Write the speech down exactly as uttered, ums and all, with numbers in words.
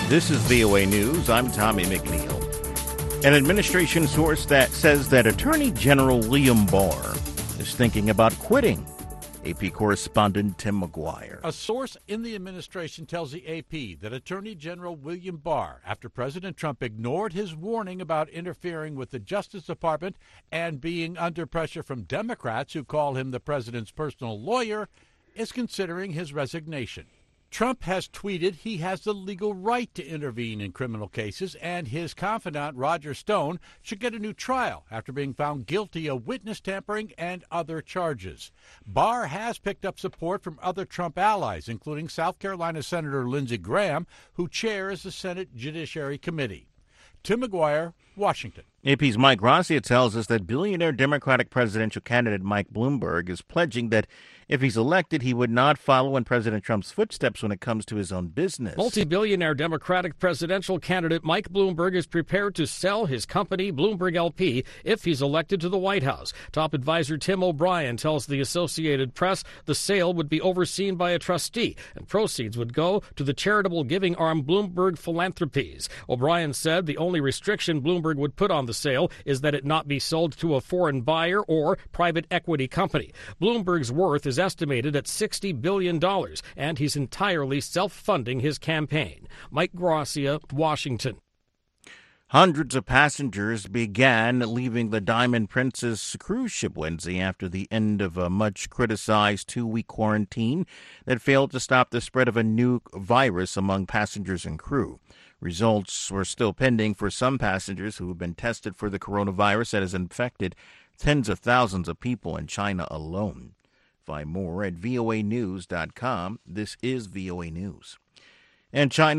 This is V O A News. I'm Tommy McNeil. An administration source that says that Attorney General William Barr is thinking about quitting. A P correspondent Tim McGuire. A source in the administration tells the A P that Attorney General William Barr, after President Trump ignored his warning about interfering with the Justice Department and being under pressure from Democrats who call him the president's personal lawyer, is considering his resignation. Trump has tweeted he has the legal right to intervene in criminal cases, and his confidant, Roger Stone, should get a new trial after being found guilty of witness tampering and other charges. Barr has picked up support from other Trump allies, including South Carolina Senator Lindsey Graham, who chairs the Senate Judiciary Committee. Tim McGuire, Washington. A P's Mike Gracia tells us that billionaire Democratic presidential candidate Mike Bloomberg is pledging that if he's elected, he would not follow in President Trump's footsteps when it comes to his own business. Multi-billionaire Democratic presidential candidate Mike Bloomberg is prepared to sell his company, Bloomberg L P, if he's elected to the White House. Top advisor Tim O'Brien tells the Associated Press the sale would be overseen by a trustee, and proceeds would go to the charitable giving arm Bloomberg Philanthropies. O'Brien said the only restriction Bloomberg would put on the sale is that it not be sold to a foreign buyer or private equity company. Bloomberg's worth is estimated at sixty billion dollars, and he's entirely self-funding his campaign. Mike Gracia, Washington. Hundreds of passengers began leaving the Diamond Princess cruise ship Wednesday after the end of a much-criticized two-week quarantine that failed to stop the spread of a new virus among passengers and crew. Results were still pending for some passengers who have been tested for the coronavirus that has infected tens of thousands of people in China alone. Find more at V O A news dot com. This is V O A News. And China